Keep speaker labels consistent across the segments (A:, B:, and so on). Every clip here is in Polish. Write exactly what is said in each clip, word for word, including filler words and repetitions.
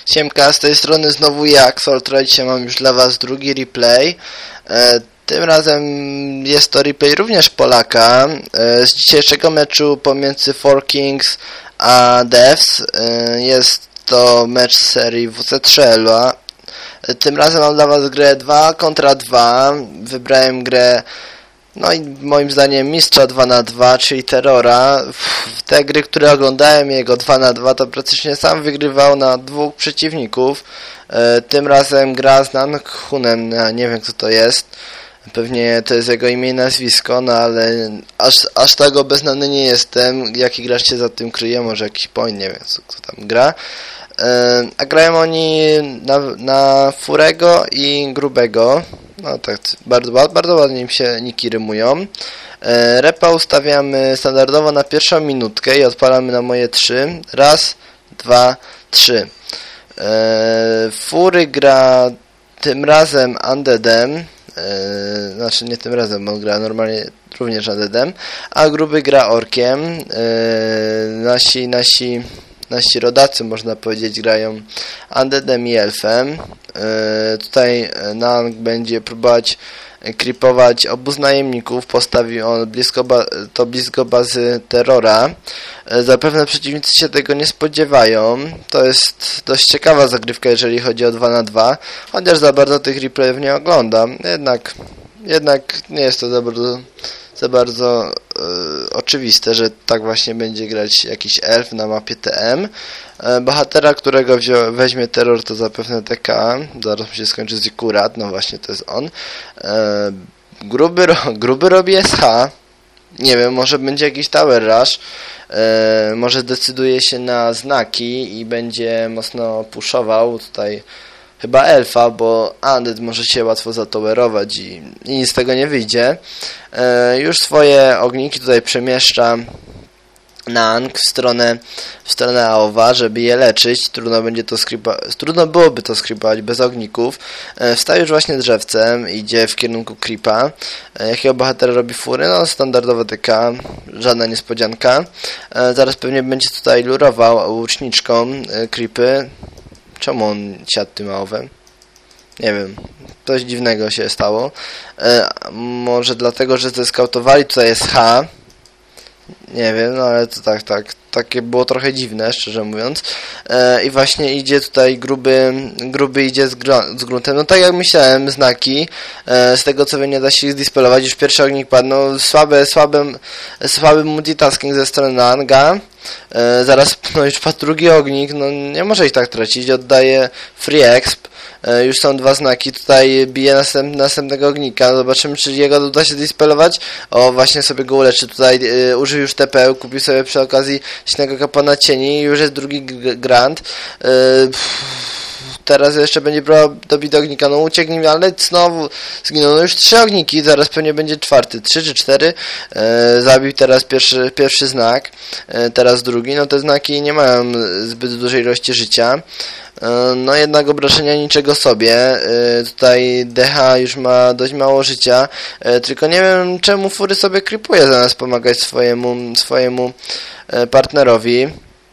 A: Siemka, z tej strony znowu ja, Axolotl. Dzisiaj mam już dla was drugi replay. E, tym razem jest to replay również Polaka. E, z dzisiejszego meczu pomiędzy Four Kings a Devs. E, jest to mecz z serii W C trzy L A. E, tym razem mam dla was grę dwa kontra dwa. Wybrałem grę, no i moim zdaniem mistrza dwa na dwa, czyli Terrora. W te gry, które oglądałem jego dwa na dwa, to praktycznie sam wygrywał na dwóch przeciwników. E, tym razem gra z Nanghunem, ja nie wiem kto to jest. Pewnie to jest jego imię i nazwisko, no ale aż, aż tak obeznany nie jestem. Jaki gracz się za tym kryje, może jakiś point, nie wiem kto tam gra. E, a grają oni na, na Furego i Grubego. No tak, bardzo, bardzo ładnie im się niki rymują. E, repa ustawiamy standardowo na pierwszą minutkę i odpalamy na moje trzy. Raz, dwa, trzy. E, Fury gra tym razem Undeadem. E, znaczy nie tym razem, on gra normalnie również Undeadem. A Gruby gra Orkiem. E, nasi, nasi... Nasi rodacy, można powiedzieć, grają Undeadem i Elfem. Yy, tutaj Nang będzie próbować creepować obóz najemników. Postawi on blisko ba- to blisko bazy Terrora. Yy, zapewne przeciwnicy się tego nie spodziewają. To jest dość ciekawa zagrywka, jeżeli chodzi o dwa na dwa. Chociaż za bardzo tych replayów nie oglądam. Jednak, jednak nie jest to za bardzo... za bardzo e, oczywiste, że tak właśnie będzie grać jakiś elf na mapie T M. E, bohatera, którego wzią, weźmie Terror, to zapewne T K. Zaraz mu się skończy Zikurat, no właśnie to jest on. E, gruby, ro, gruby robi S H. Nie wiem, może będzie jakiś Tower Rush. E, może decyduje się na znaki i będzie mocno puszował tutaj chyba elfa, bo Undead może się łatwo zatowerować i, i nic z tego nie wyjdzie. E, już swoje ogniki tutaj przemieszcza Nang w stronę, w stronę Aowa, żeby je leczyć. Trudno będzie to skripa- trudno byłoby to skripować bez ogników. E, wstaje już właśnie drzewcem, idzie w kierunku creepa. E, jakiego bohatera robi Fury? No standardowe T K, żadna niespodzianka. E, zaraz pewnie będzie tutaj lurował łuczniczką e, creepy. Czemu on siadł tym Aowem? Nie wiem. Coś dziwnego się stało. E, może dlatego, że zeskautowali tutaj S H. Nie wiem, no ale to tak, tak. Takie było trochę dziwne, szczerze mówiąc. E, I właśnie idzie tutaj gruby, gruby idzie z, gr- z gruntem. No tak jak myślałem, znaki. E, z tego co wiem, nie da się ich zdispelować. Już pierwszy ognik padł. No słabe, słabym, słaby multitasking ze strony Nanga. E, zaraz no już padł drugi ognik. No nie może ich tak tracić. Oddaje free exp. E, już są dwa znaki. Tutaj bije następ, następnego ognika. Zobaczymy, czy jego uda się dispelować. O, właśnie sobie go uleczy. Tutaj e, użył już T P. Kupił sobie przy okazji Śnego Kapłana Cieni. Już jest drugi g- grand. E, Teraz jeszcze będzie próbował dobić do ognika. No ucieknij, ale znowu zginął. No już trzy ogniki, zaraz pewnie będzie czwarty. Trzy czy cztery. E, zabił teraz pierwszy, pierwszy znak. E, teraz drugi. No te znaki nie mają zbyt dużej ilości życia. E, no jednak obrażenia niczego sobie. E, tutaj D H już ma dość mało życia. E, tylko nie wiem czemu Fury sobie creepuje zamiast pomagać swojemu, swojemu e, partnerowi.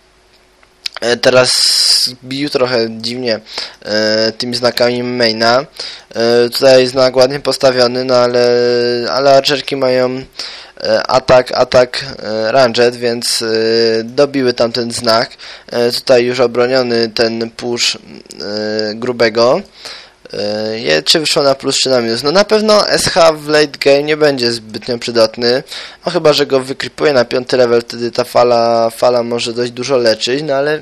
A: Teraz bił trochę dziwnie e, tymi znakami maina. E, tutaj znak ładnie postawiony, no ale, ale archerki mają e, atak, atak e, ranged, więc e, dobiły tamten znak. E, tutaj już obroniony ten push e, grubego. E, je, czy wyszło na plus, czy na minus? No na pewno S H w late game nie będzie zbytnio przydatny. No chyba, że go wykrypuje na piąty level, wtedy ta fala, fala może dość dużo leczyć, no ale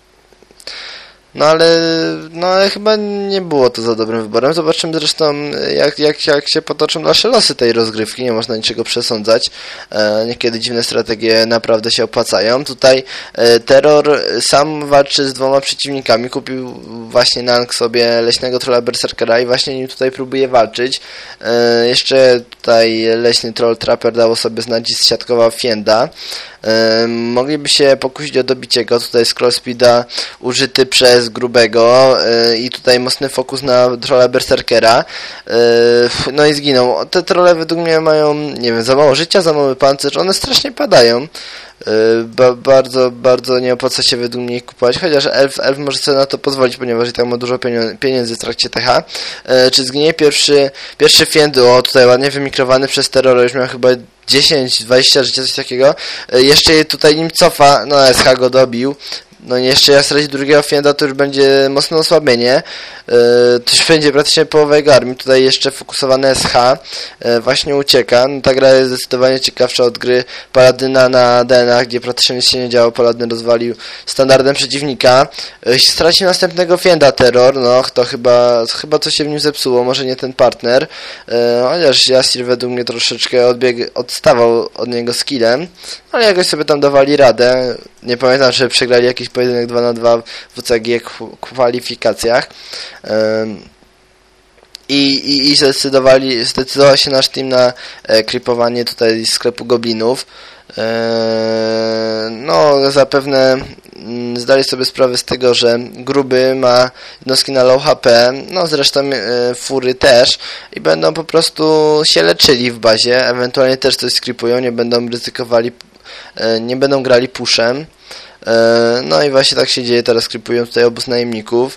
A: No ale, no ale chyba nie było to za dobrym wyborem. Zobaczymy zresztą jak, jak, jak się potoczą dalsze losy tej rozgrywki. Nie można niczego przesądzać. E, niekiedy dziwne strategie naprawdę się opłacają. Tutaj e, Terror sam walczy z dwoma przeciwnikami. Kupił właśnie Nang sobie leśnego trolla berserkera i właśnie nim tutaj próbuje walczyć. E, jeszcze tutaj leśny troll trapper dało sobie znać i zsiatkował Fienda. E, mogliby się pokusić o dobicie go. Tutaj scroll speeda użyty przez grubego e, i tutaj mocny fokus na trolla berserkera. E, no i zginął. Te trolle według mnie mają, nie wiem, za mało życia, za mały pancerz. One strasznie padają. Ba bardzo, bardzo nie opłaca się według mnie ich kupować, chociaż elf, elf może sobie na to pozwolić, ponieważ i tak ma dużo pieniędzy w trakcie T H. E, czy zginie pierwszy, pierwszy fiend, o tutaj ładnie wymikrowany przez terror, już miał chyba dziesięć dwadzieścia życia, coś takiego. E, jeszcze tutaj nim cofa, no S H go dobił. No i jeszcze jak straci drugiego fienda, to już będzie mocne osłabienie. Yy, to już będzie praktycznie połowa jego armii. Tutaj jeszcze fokusowany S H yy, właśnie ucieka. No, ta gra jest zdecydowanie ciekawsza od gry Paladyna na D N A, gdzie praktycznie nic się nie działo. Paladyn rozwalił standardem przeciwnika. Yy, straci następnego fienda terror. No to chyba, chyba coś się w nim zepsuło. Może nie ten partner. Yy, chociaż Jasir według mnie troszeczkę odbieg, odstawał od niego skillem. Ale jakoś sobie tam dawali radę. Nie pamiętam, czy przegrali jakiś pojedynek dwa na dwa w C G kwalifikacjach. I, i, i zdecydowali, zdecydował się nasz team na e, creepowanie tutaj sklepu goblinów. E, no, zapewne m, zdali sobie sprawę z tego, że gruby ma jednostki na low H P, no zresztą e, fury też i będą po prostu się leczyli w bazie, ewentualnie też coś skripują, nie będą ryzykowali, e, nie będą grali pushem. No i właśnie tak się dzieje, teraz skrypują tutaj obóz najemników,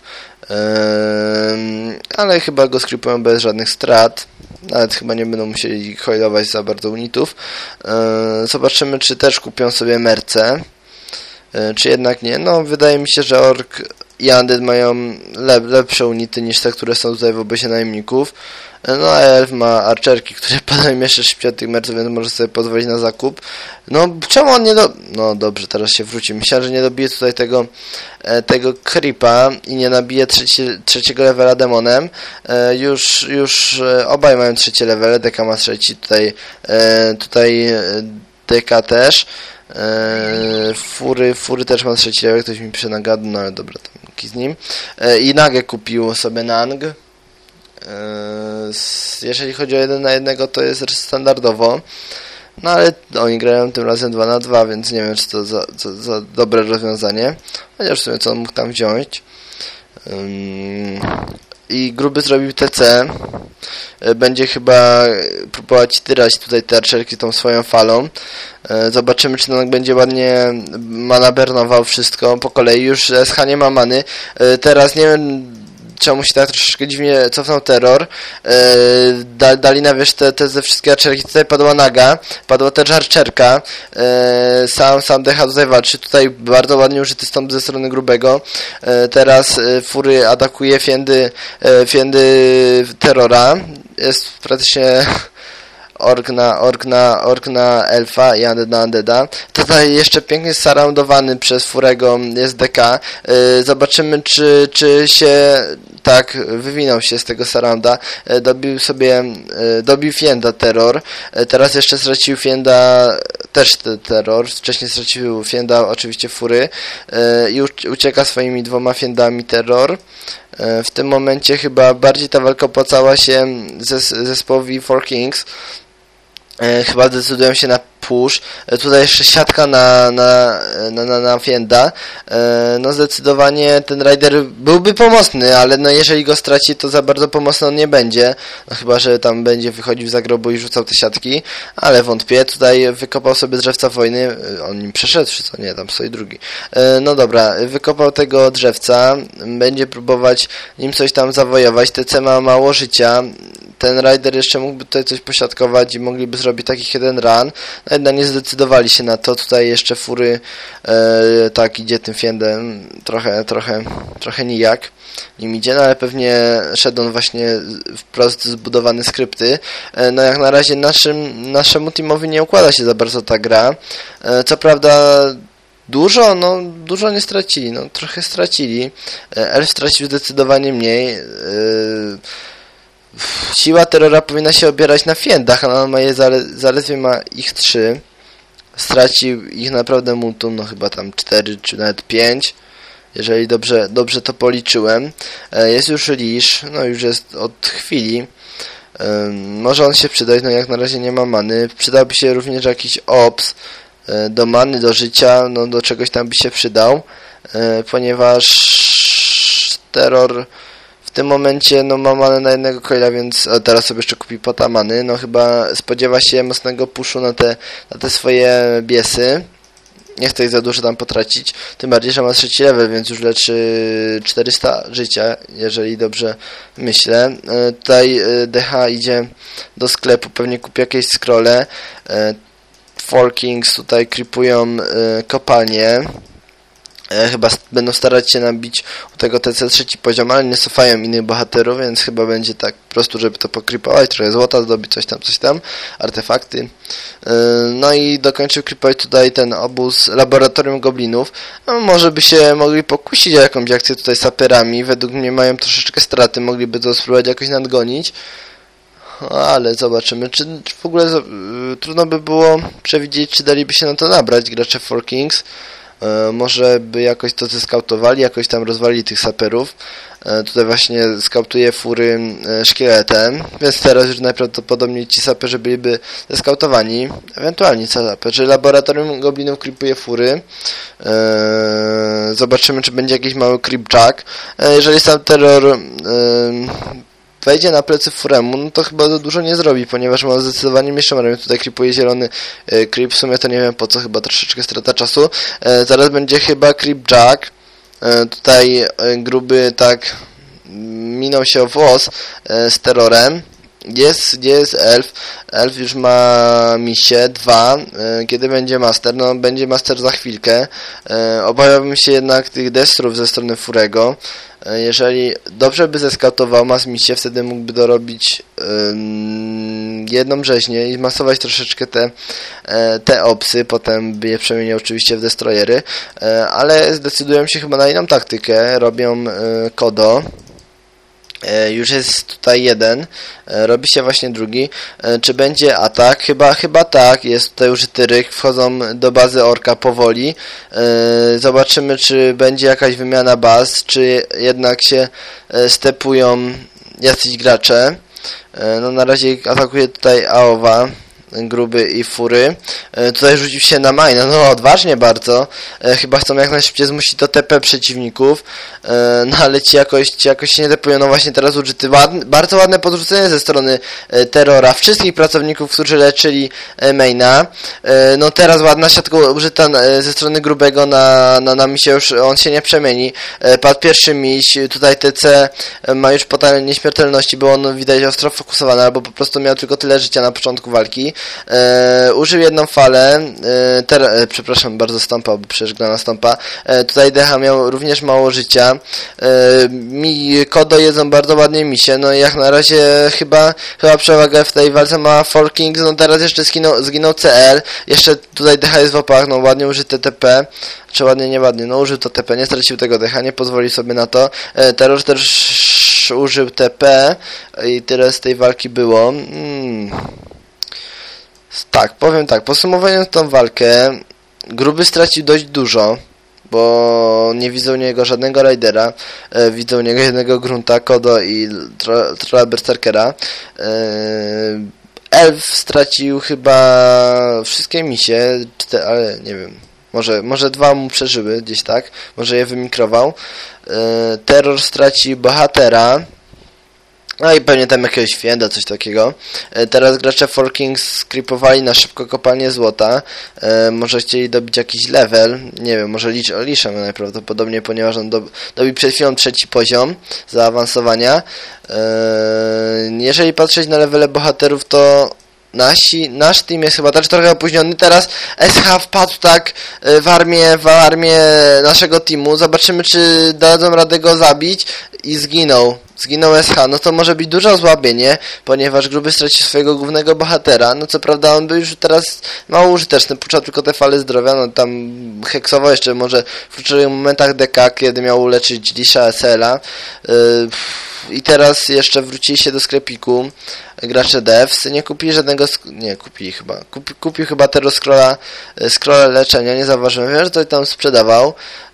A: ale chyba go skrypują bez żadnych strat, nawet chyba nie będą musieli hojlować za bardzo unitów. Zobaczymy, czy też kupią sobie merce, czy jednak nie. No wydaje mi się, że Ork i Undead mają lep, lepsze unity niż te, które są tutaj w obozie najemników. No a Elf ma archerki, które padają jeszcze szybciej od tych merców, więc może sobie pozwolić na zakup. No czemu on nie do... No dobrze, teraz się wróci. Myślałem, że nie dobije tutaj tego tego creepa i nie nabije trzeci, trzeciego levela demonem. E, już już obaj mają trzecie levele, D K ma trzeci, tutaj e, tutaj D K też. E, fury, fury też ma trzeci level, ktoś mi pisze na gadu, no ale dobra, tam z nim. E, I Nagę kupił sobie Nang. Jeżeli chodzi o jeden na jednego, to jest standardowo. No ale oni grają tym razem dwa na dwa, więc nie wiem, czy to za, za, za dobre rozwiązanie. Chociaż w sumie co on mógł tam wziąć. Um, I gruby zrobił T C. Będzie chyba próbować tyrać tutaj te archerki tą swoją falą. Zobaczymy, czy on będzie ładnie manabernował wszystko po kolei. Już S H nie ma many. Teraz nie wiem, czemu się tak troszeczkę dziwnie cofnął terror. Yy, dali na wierzch te, te ze wszystkie archerki. Tutaj padła Naga, padła też archerka. Yy, sam sam D H tutaj walczy. Tutaj bardzo ładnie użyty stąd ze strony grubego. Yy, teraz yy, fury atakuje fiendy, yy, fiendy terrora. Jest praktycznie ork na, ork na, ork na elfa i undead na undeada. Tutaj jeszcze pięknie surroundowany przez furego jest D K. Yy, zobaczymy, czy, czy się tak wywinął się z tego surrounda. Yy, dobił sobie, yy, dobił fienda terror. Yy, teraz jeszcze stracił fienda też te, terror. Wcześniej stracił fienda oczywiście fury. Yy, I ucieka swoimi dwoma fiendami terror. Yy, w tym momencie chyba bardziej ta walka opłacała się zes zespołowi Four Kings. E, chyba decydują się na push. E, tutaj jeszcze siatka na, na, na, na, na Fienda. E, no zdecydowanie ten Rider byłby pomocny, ale no jeżeli go straci, to za bardzo pomocny on nie będzie. No chyba, że tam będzie wychodził za grobu i rzucał te siatki, ale wątpię. Tutaj wykopał sobie drzewca wojny. On nim przeszedł, czy co? Nie, tam stoi drugi. E, no dobra, wykopał tego drzewca. Będzie próbować nim coś tam zawojować. T C ma mało życia. Ten Rider jeszcze mógłby tutaj coś posiadkować i mogliby zrobić taki jeden run. No jednak nie zdecydowali się na to. Tutaj jeszcze fury e, tak idzie tym fiendem. Trochę, trochę, trochę nijak nim idzie, no ale pewnie szedł on właśnie wprost zbudowany skrypty. E, no jak na razie naszym, naszemu teamowi nie układa się za bardzo ta gra. E, co prawda dużo, no dużo nie stracili. No trochę stracili. E, Elf stracił zdecydowanie mniej. E, Siła terrora powinna się opierać na fiendach, a on ma je zale, zaledwie ma ich trzy. Stracił ich naprawdę multum, no chyba tam cztery czy nawet pięć, jeżeli dobrze, dobrze to policzyłem. Jest już Lisz, no już jest od chwili. Może on się przydać, no jak na razie nie ma many. Przydałby się również jakiś ops. do many, do życia, no do czegoś tam by się przydał, ponieważ Terror w tym momencie no ma manę na jednego coila, więc a teraz sobie jeszcze kupi pota many, no chyba spodziewa się mocnego puszu na te, na te swoje biesy. Nie chcę ich za dużo tam potracić, tym bardziej, że ma trzeci level, więc już leczy czterysta życia, jeżeli dobrze myślę. Tutaj D H idzie do sklepu, pewnie kupi jakieś scrolle. Four Kings tutaj creepują kopalnię. Chyba będą starać się nabić u tego T C trzeci poziom, ale nie cofają innych bohaterów, więc chyba będzie tak po prostu, żeby to pokrypować, trochę złota zdobyć, coś tam, coś tam, artefakty. No i dokończył creepować tutaj ten obóz Laboratorium Goblinów. No, może by się mogli pokusić o jakąś akcję tutaj z saperami, według mnie mają troszeczkę straty, mogliby to spróbować jakoś nadgonić. Ale zobaczymy, czy w ogóle trudno by było przewidzieć, czy daliby się na to nabrać gracze Four Kings. E, może by jakoś to zeskautowali, jakoś tam rozwalili tych saperów. E, tutaj właśnie skautuje fury e, szkieletem, więc teraz już najprawdopodobniej ci saperzy byliby zeskautowani. Ewentualnie co saperzy. Laboratorium Goblinów creepuje fury. E, zobaczymy, czy będzie jakiś mały creepjack. E, jeżeli sam terror e, wejdzie na plecy Furemu, no to chyba za dużo nie zrobi, ponieważ ma zdecydowanie mniejszą armię. Tutaj creepuje zielony e, creep, w sumie to nie wiem po co, chyba troszeczkę strata czasu. E, zaraz będzie chyba creepjack. E, tutaj e, gruby tak minął się o włos e, z terrorem. Jest, gdzie jest elf? Elf już ma misie, dwa. E, kiedy będzie master? No, będzie master za chwilkę. E, obawiałbym się jednak tych destrów ze strony Furego. E, jeżeli dobrze by zeskautował mas misie, wtedy mógłby dorobić e, jedną rzeźnię i masować troszeczkę te, e, te opsy. Potem by je przemieniał oczywiście w destroyery. E, ale zdecydują się chyba na inną taktykę. Robią e, kodo. Już jest tutaj jeden, robi się właśnie drugi. Czy będzie atak? Chyba, chyba tak, jest tutaj użyty ryk, wchodzą do bazy orka powoli. Zobaczymy, czy będzie jakaś wymiana baz, czy jednak się stepują jacyś gracze. No na razie atakuje tutaj Aowa, gruby i fury. E, tutaj rzucił się na majna, no odważnie bardzo. E, chyba chcą jak najszybciej zmusić do T P przeciwników. E, no ale ci jakoś, ci jakoś się nie tepują. No właśnie teraz użyty ładny, bardzo ładne podrzucenie ze strony e, terrora. Wszystkich pracowników, którzy leczyli e, maina. E, no teraz ładna siatka użyta e, ze strony grubego na, na, na misie, już on się nie przemieni. E, padł pierwszy miś. Tutaj T C ma już potęgę nieśmiertelności, bo on widać ostro fokusowany, albo po prostu miał tylko tyle życia na początku walki. E, użył jedną falę, e, ter, e, przepraszam bardzo, stompa, bo przecież gra na stompa. E, tutaj Decha miał również mało życia. E, mi kodo jedzą bardzo ładnie misie, no i jak na razie chyba chyba przewagę w tej walce ma Four Kings, no teraz jeszcze zginął, zginął C L, jeszcze tutaj Decha jest w opach, no ładnie użyte T P, czy ładnie, nie ładnie, no użył to T P, nie stracił tego Decha, nie pozwoli sobie na to. E, Terror też użył T P i tyle z tej walki było. Hmm. Tak, powiem tak, podsumowując tą walkę, gruby stracił dość dużo, bo nie widzą u niego żadnego raidera, e, widzą u niego jednego grunta, kodo i trolla berserkera. E, elf stracił chyba wszystkie misie, cztery, ale nie wiem, może, może dwa mu przeżyły gdzieś tak, może je wymikrował. E, terror stracił bohatera. No i pewnie tam jakiegoś święta, coś takiego. E, teraz gracze Four Kings skripowali na szybko kopalnię złota. E, może chcieli dobić jakiś level. Nie wiem, może licz, liczę najprawdopodobniej, ponieważ on do, dobił przed chwilą trzeci poziom zaawansowania. E, jeżeli patrzeć na levele bohaterów, to Nasi, nasz team jest chyba też trochę opóźniony. Teraz S H wpadł tak w armię, w armię naszego teamu. Zobaczymy, czy dadzą radę go zabić. I zginął. Zginął S H. No to może być duże osłabienie, ponieważ gruby stracił swojego głównego bohatera. No co prawda on był już teraz mało użyteczny. Puszczał tylko te fale zdrowia. No tam heksował jeszcze może w kluczowych momentach D K, kiedy miał uleczyć Lisha S L a. Yy, I teraz jeszcze wrócili się do sklepiku gracze devs. Nie kupili żadnego... Nie, kupili chyba. Kupi, kupił chyba tego scrolla, scrolla leczenia. Nie zauważyłem. Wiem, że to tam sprzedawał.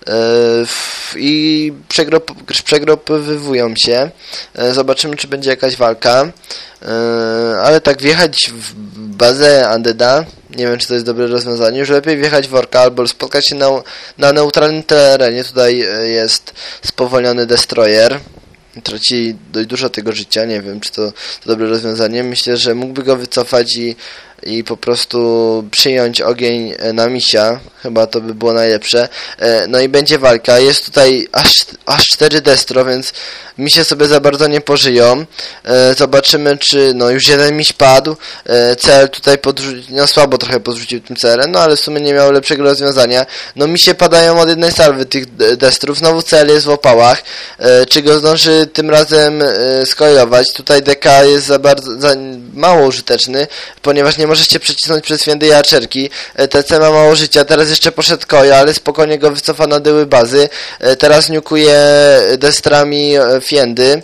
A: i przegrop- przegrupowywują się. Zobaczymy, czy będzie jakaś walka. Ale tak wjechać w bazę Undeada, nie wiem, czy to jest dobre rozwiązanie. Już lepiej wjechać w orka albo spotkać się na, na neutralnym terenie. Tutaj jest spowolniony Destroyer. Traci dość dużo tego życia. Nie wiem, czy to, to dobre rozwiązanie. Myślę, że mógłby go wycofać i i po prostu przyjąć ogień na misia. Chyba to by było najlepsze. No i będzie walka. Jest tutaj aż, aż cztery destro, więc misie sobie za bardzo nie pożyją. Zobaczymy, czy no już jeden miś padł. Cel tutaj podrzucił, no słabo trochę podrzucił tym celem, no ale w sumie nie miał lepszego rozwiązania. No misie padają od jednej salwy tych destrów. Znowu cel jest w opałach. Czy go zdąży tym razem skoilować? Tutaj D K jest za bardzo za mało użyteczny, ponieważ nie możecie przycisnąć przez Fiendy i Archerki. T C ma mało życia, teraz jeszcze poszedł Kojo, ale spokojnie go wycofa na dyły bazy. Teraz niukuje destrami Fiendy.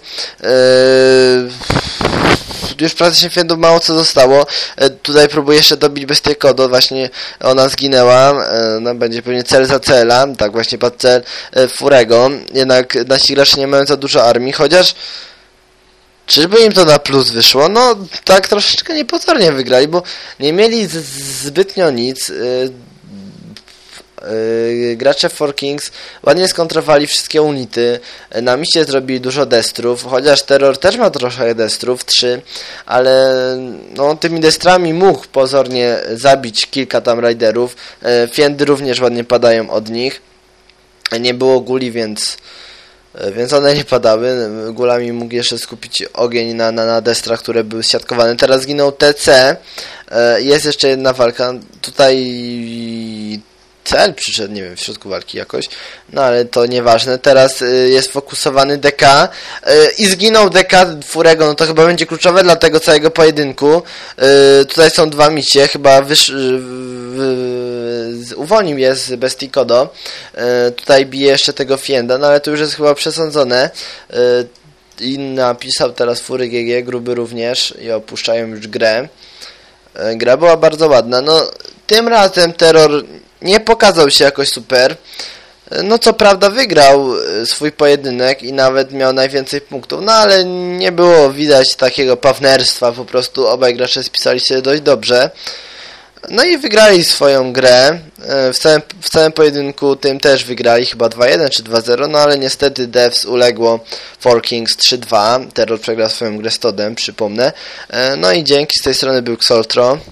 A: Już praktycznie Fiendów mało co zostało. Tutaj próbuje jeszcze dobić bestię Kodo, właśnie ona zginęła. No, będzie pewnie cel za cela, tak właśnie padł cel Furego. Jednak nasi gracze nie mają za dużo armii, chociaż czyżby im to na plus wyszło? No, tak troszeczkę niepozornie wygrali, bo nie mieli z- zbytnio nic. Yy, yy, gracze four Kings ładnie skontrowali wszystkie unity. Na miście zrobili dużo destrów, chociaż Terror też ma trochę destrów, trzy, ale no, tymi destrami mógł pozornie zabić kilka tam riderów. Yy, Fiendy również ładnie padają od nich. Nie było guli, więc Więc one nie padały. Gulami mógł jeszcze skupić ogień na, na, na destrach, które były siatkowane. Teraz zginął T C. Jest jeszcze jedna walka. Tutaj cel przyszedł, nie wiem, w środku walki jakoś. No ale to nieważne. Teraz jest fokusowany D K. I zginął D K Furego. No to chyba będzie kluczowe dla tego całego pojedynku. Tutaj są dwa micie. Chyba wysz... uwolnił je z bestii Kodo. E, tutaj bije jeszcze tego Fienda, no ale to już jest chyba przesądzone. E, I napisał teraz Fury G G, gruby również, i opuszczają już grę. E, gra była bardzo ładna. No, tym razem Terror nie pokazał się jakoś super. E, no co prawda wygrał swój pojedynek i nawet miał najwięcej punktów, no ale nie było widać takiego partnerstwa, po prostu obaj gracze spisali się dość dobrze. No i wygrali swoją grę. W całym, w całym pojedynku tym też wygrali chyba dwa jeden czy dwa zero, no ale niestety Devs uległo four Kings trzy dwa. Terror przegrał swoją grę z Todem, przypomnę. No i dzięki, z tej strony był Xoltro.